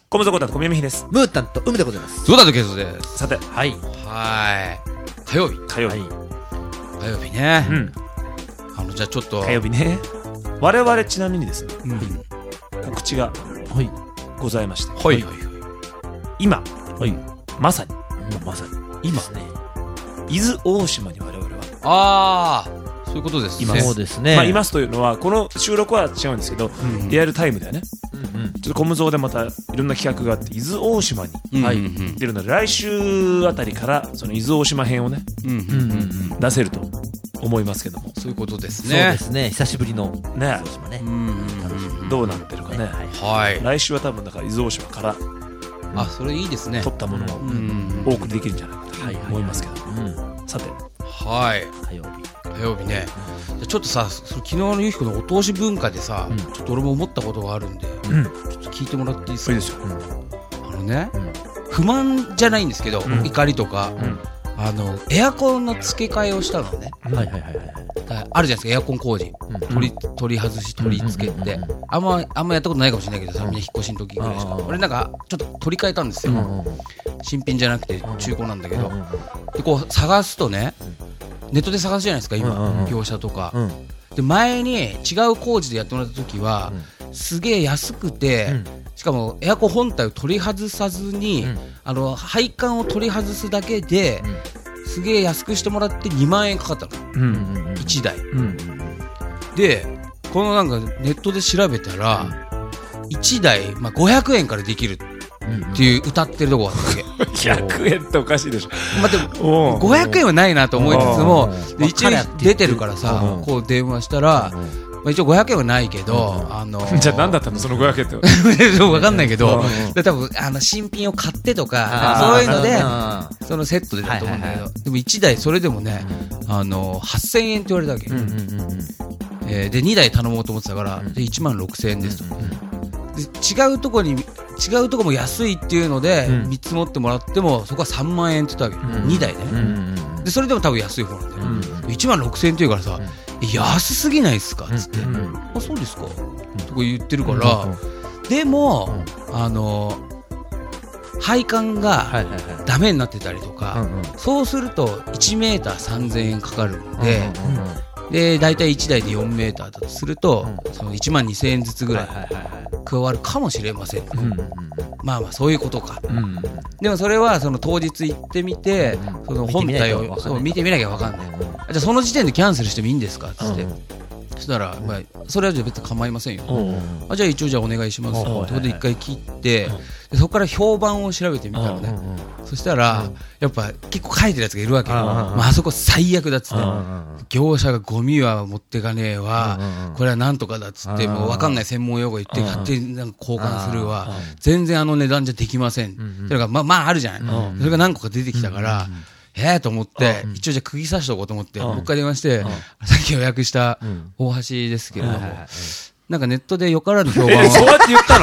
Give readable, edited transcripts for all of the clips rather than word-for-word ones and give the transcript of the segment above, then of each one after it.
コムゾコタンと小宮美です。 ムータンと海でございます。 そうだとケイソです。 さて、 はい。 火曜日。 火曜日。 火曜日ね。じゃあちょっと。 火曜日ね。我々ちなみにですね、告知がございまして。 はい。 今、まさに、 今ですね。 伊豆大島に我々は。 そういうことですね。そうですね。 いますというのは、この収録は違うんですけど、リアルタイムだよね。ちょっとコムゾーでまたいろんな企画があって、伊豆大島に出るので、来週あたりからその伊豆大島編をね、出せると思いますけども。 そういうことですね。 そうですね。久しぶりの伊豆大島ね。 どうなってるかね。来週は多分だから伊豆大島からそれいいですね。 撮ったものをお送りできるんじゃないかと思いますけど。さて、 火曜日ね。ちょっとさ、昨日のゆきこのお通し文化でさ、ちょっと俺も思ったことがあるんで、ちょっと聞いてもらっていいですか。 いいですよ。 不満じゃないんですけど、怒りとか、エアコンの付け替えをしたのね。あるじゃないですか、エアコン工事。取り外し、取り付けって。あんまやったことないかもしれないけどさ、みんな引っ越しの時ぐらいしか。俺なんか、ちょっと取り替えたんですよ。新品じゃなくて中古なんだけど。で、こう探すとね、ネットで探すじゃないですか、今、業者とか。で、前に違う工事でやってもらった時は、すげえ安くて、しかもエアコン本体を取り外さずに、配管を取り外すだけで、すげえ安くしてもらって2万円かかったの。1台。で、このなんかネットで調べたら、1台、500円からできるっていう歌ってるとこがあったわけ。 100円っておかしいでしょ。 でも500円はないなと思いつつも、一応出てるからさ、こう電話したら、一応500円はないけど、 じゃあ何だったのその500円って。 わかんないけど、多分新品を買ってとか、そういうので、そのセットでだと思うんだけど、でも1台それでもね、8000円って言われたわけ。で、2台頼もうと思ってたから、で、1万6000円ですと。違うとこも安いっていうので、見積もってもらっても、そこは3万円って言ったわけ。2台ね。で、それでも多分安い方なんだよ。1万6000円って言うからさ、安すぎないっすかつって。そうですかとか言ってるから、でも、配管がダメになってたりとか、そうすると1メーター3000円かかるんで、で、だいたい1台で4メーターだとすると、その1万2000円ずつぐらい加わるかもしれません。そういうことか。でもそれはその当日行ってみて、その本体を見てみなきゃわかんない。じゃあその時点でキャンセルしてもいいんですかつって。そしたら、それはじゃあ別に構いませんよ。じゃあ一応じゃあお願いします。ということで一回切って、そこから評判を調べてみたのね。そしたら、やっぱ結構書いてるやつがいるわけよ。あそこ最悪だっつって。業者がゴミは持ってかねえわ。これはなんとかだっつって、もうわかんない専門用語言って勝手になんか交換するわ。全然値段じゃできません。それがあるじゃない。それが何個か出てきたから、と思って、一応じゃあ釘刺しておこうと思って、もう一回電話して、さっき予約した大橋ですけれども、なんかネットでよからぬ評判を。 そうやって言ったの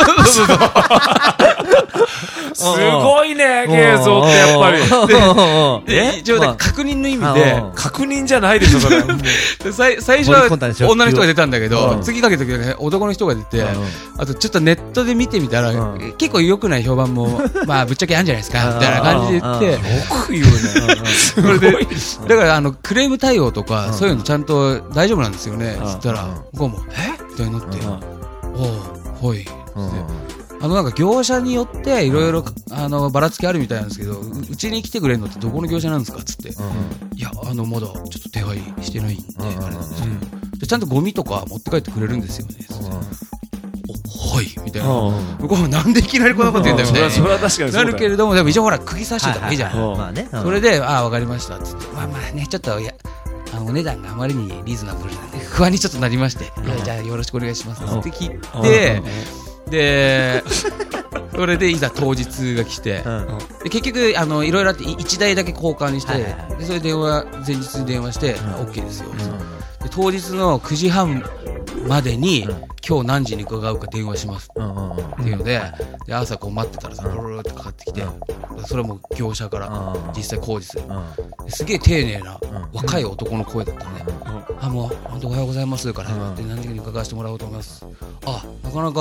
すごいね、ケイゾってやっぱり。 で、一応確認の意味で。 確認じゃないでしょ、それ。 最初は女の人が出たんだけど、次かけた時はね、男の人が出て、あとちょっとネットで見てみたら、結構良くない評判も、ぶっちゃけあるんじゃないですか、みたいな感じで言って。よく言うね。 それで、だからクレーム対応とか、そういうのちゃんと大丈夫なんですよね、つったら、向こうも、みたいになって、ほい。なんか業者によっていろいろばらつきあるみたいなんですけど、うちに来てくれるのってどこの業者なんですかつって、いやまだちょっと手配してないんで、あれなんですけど、ちゃんとゴミとか持って帰ってくれるんですよね。はいみたいな。向こうもなんでいきなりこんなこと言うんだよみたいな。 それは確かになるけれども、でも一応ほら釘刺してたわけじゃん。それでわかりましたっつって、ちょっとお値段があまりにリーズナブルなんで不安にちょっとなりまして、じゃあよろしくお願いしますって切って、で、それでいざ当日が来て、で結局いろいろあって1台だけ交換して、でそれ前日に電話して OK ですよ。で当日の9時半までに今日何時に伺うか電話しますっていうので、朝こう待ってたらさ、ロロロってかかってきて、それも業者から実際工事する。すげえ丁寧な若い男の声だったね。もう本当おはようございますからって何時に伺わせてもらおうと思います。なかなか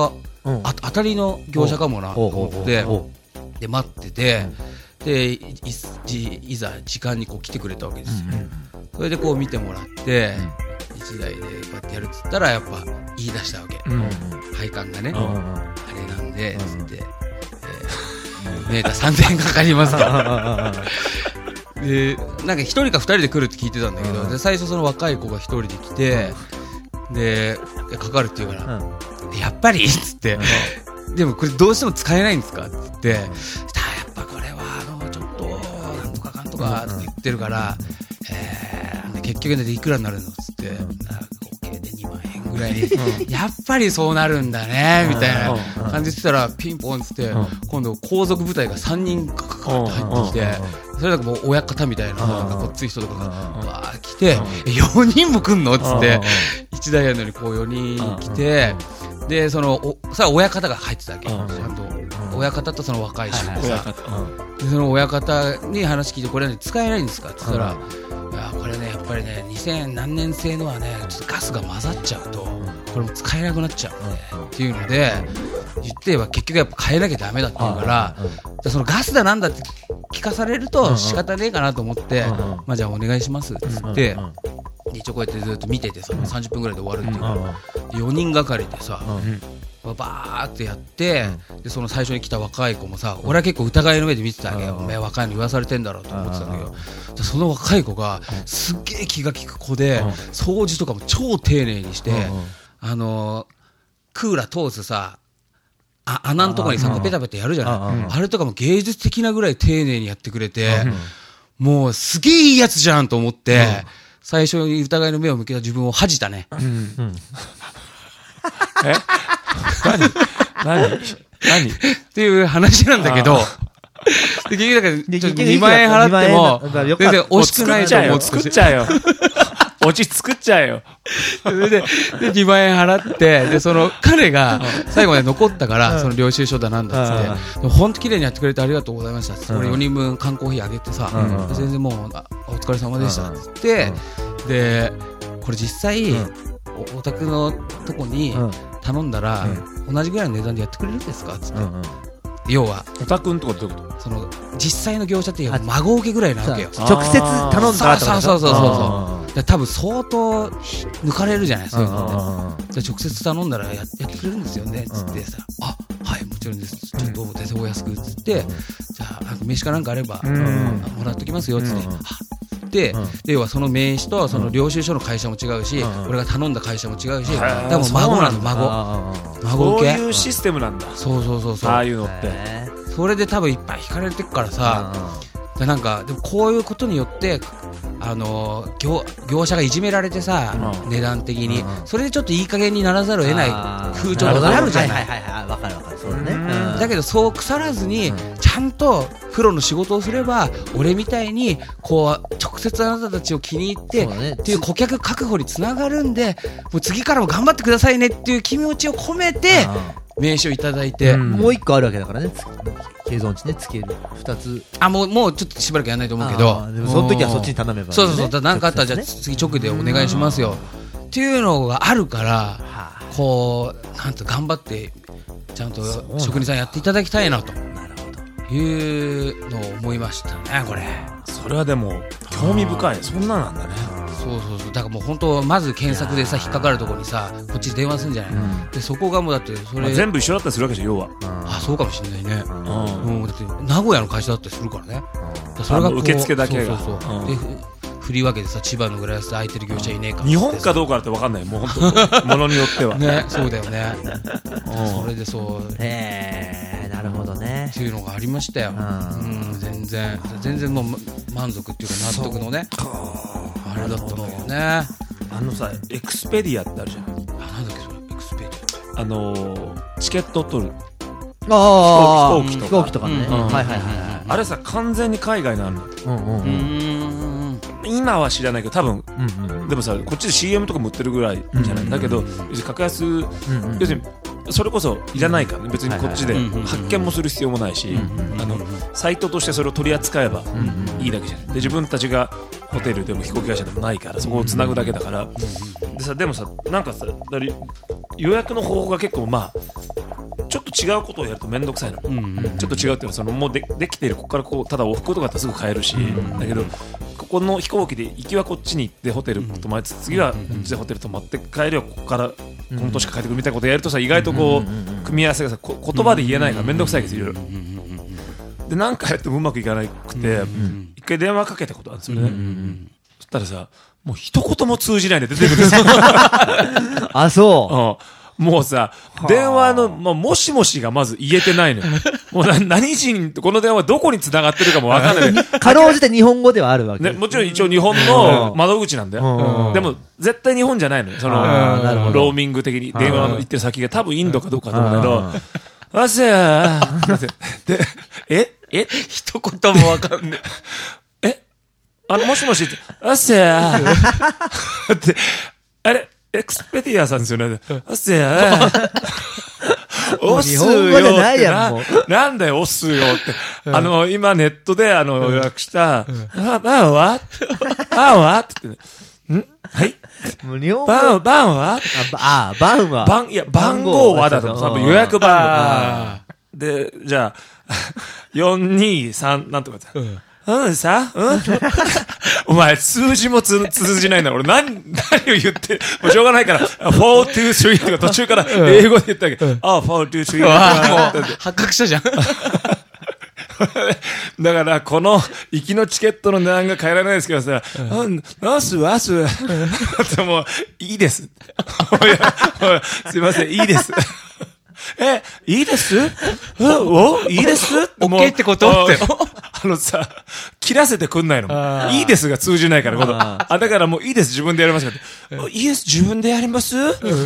当たりの業者かもなと思ってで待っててでいざ時間にこう来てくれたわけですよ。それでこう見てもらって1台でこうやってやるっつったらやっぱ言い出したわけ。配管がねあれなんでつってメーター3000円かかりますかでなんか1人か2人で来るって聞いてたんだけどで最初その若い子が1人で来てでかかるって言うからやっぱりっつってでもこれどうしても使えないんですかって言ってやっぱこれはちょっとなんとかかんとかって言ってるから結局でいくらになるのっつって合計で2万円ぐらいにやっぱりそうなるんだねみたいな感じで言ったらピンポンっつって今度皇族部隊が3人かかって入ってきてそれだともう親方みたいななんかこっつい人とかがわー来て4人も来んのっつって1台やるのにこう4人来てでその親方が入ってたわけちゃんと親方とその若い衆でさでその親方に話聞いてこれは使えないんですかって言ったらこれねやっぱりね2000何年製のはねちょっとガスが混ざっちゃうとこれも使えなくなっちゃうんでっていうので言ってれば結局やっぱ変えなきゃダメだって言うからそのガスだなんだって聞かされると仕方ねえかなと思ってまあじゃあお願いしますっつって一応こうやってずっと見ててさ30分ぐらいで終わるっていうから4人がかりでさバーってやってでその最初に来た若い子もさ俺は結構疑いの目で見てたわけよお前若いの言わされてんだろうと思ってたんだけどその若い子がすっげえ気が利く子で掃除とかも超丁寧にしてクーラー通すさ穴のとこにさペタペタやるじゃないあれとかも芸術的なぐらい丁寧にやってくれてもうすげえいいやつじゃんと思って最初に疑いの目を向けた自分を恥じたね。何っていう話なんだけどで結局だから2万円払っても全然惜しくないと思って作っちゃえよオチ作っちゃえよそれで2万円払ってでその彼が最後まで残ったからその領収書だなんだっつって本当綺麗にやってくれてありがとうございましたっつって俺4人分缶コーヒーあげてさ全然もうお疲れ様でしたっつってでこれ実際お宅のとこに頼んだら同じぐらいの値段でやってくれるんですかっつって要はおたくんとかどういうことその実際の業者って孫受けぐらいなわけよ直接頼んだらそう多分相当抜かれるじゃないそういうのって直接頼んだらやってくれるんですよねつってさはいもちろんですちょっと全然お安くつってじゃあなんか名刺かなんかあればもらっときますよつって要はその名刺とその領収書の会社も違うし俺が頼んだ会社も違うしでも孫なの孫受けそういうシステムなんだそうああいうのってそれで多分いっぱい引かれてくからさなんかでもこういうことによって業者がいじめられてさ値段的にそれでちょっといい加減にならざるを得ない風潮があるじゃないわかるそうだねだけどそう腐らずにちゃんとプロの仕事をすれば俺みたいにこう直接あなたたちを気に入ってっていう顧客確保につながるんでもう次からも頑張ってくださいねっていう気持ちを込めて名刺をいただいてもう一個あるわけだからね経存値ねつける2つもうちょっとしばらくやらないと思うけどでもその時はそっちに頼めばそう何かあったらじゃあ次直でお願いしますよっていうのがあるからこうなんと頑張ってちゃんと職人さんやっていただきたいなというのを思いましたねこれそれはでも興味深いそんななんだねそうだからもう本当まず検索でさ引っかかるところにさこっち電話するんじゃないでそこがもうだってそれ全部一緒だったりするわけじゃん要はそうかもしれないねもうだって名古屋の会社だったりするからねそれが受付だけがそうで振り分けてさ千葉の浦安で空いてる業者いねえか日本かどうかって分かんないもう本当ものによってはねそうだよねそれでそうなるほどねっていうのがありましたよ全然もう満足っていうか納得のねあれだったんだけどねさエクスペディアってあるじゃんなんだっけそれエクスペディアチケットを取る飛行機とかねあれさ完全に海外なの今は知らないけど多分でもさこっちで CM とかも売ってるぐらいじゃないだけど格安要するにそれこそいらないからね別にこっちで発見もする必要もないしサイトとしてそれを取り扱えばいいだけじゃないで自分たちがホテルでも飛行機会社でもないからそこをつなぐだけだからでもさなんかさ予約の方法が結構違うことをやると面倒くさいの、ちょっと違うっていうのはそのもうできているここからこうただ往復とかだったらすぐ帰るし、だけどここの飛行機で行きはこっちに行ってホテル泊まりつつ次はこっちでホテル泊まって帰りはここからこの年から帰ってくるみたいなことやるとさ意外とこう組み合わせがさ言葉で言えないから面倒くさいですよいろいろ。で何回やってもうまくいかなくて一回電話かけたことあるんですよね。そしたらさもう一言も通じないで出てくるんですよ。 あ、そう。 もうさ、電話の、もしもしがまず言えてないのよ。もう何人、この電話どこに繋がってるかもわかんない。 かろうじて日本語ではあるわけ。 ね、もちろん一応日本の窓口なんだよ。でも、絶対日本じゃないのよ。その、ローミング的に電話の行ってる先が多分インドかどうかと思うんだけど、わせやで、 一言もわかんない。 もしもしって、わせやって、あれエクスペディアさんですよね。おっすや。おっすよってなんだよ、おっすよって。今ネットで予約した、バンはって言って、はい。 もう日本語バンはバンは。 番号はだと。多分予約番号。で、じゃあ、423なんとかさ、お前、数字も通じないんだ。俺、何を言って、もうしょうがないから、4、2、3とか途中から英語で言ったけど、4、2、3。 発覚したじゃん。 だから、この、行きのチケットの値段が変えられないですけどさ、ナスってもう、いいです。すいません、いいです。いいですいいですオッケーってことって。 さ、切らせてくんないの。いいですが通じないから、だからもういいです、自分でやりますから。いいです、自分でやります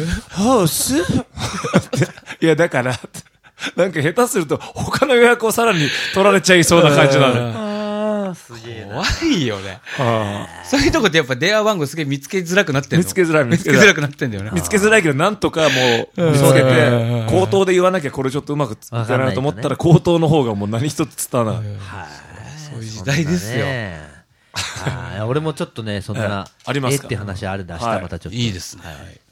いや、だから、なんか下手すると、他の予約をさらに取られちゃいそうな感じなのよ。 すげえ怖いよね。そういうとこってやっぱ電話番号すげえ見つけづらくなってんの。 見つけづらくなってんだよね。 見つけづらいけど、なんとかもう、見つけて、口頭で言わなきゃこれちょっとうまくいかないと思ったら、口頭の方がもう何一つ伝わらない。 そういう時代ですよ。 俺もちょっとね、そんな、 ありますかって話あるんで、明日またちょっと。 いいですね。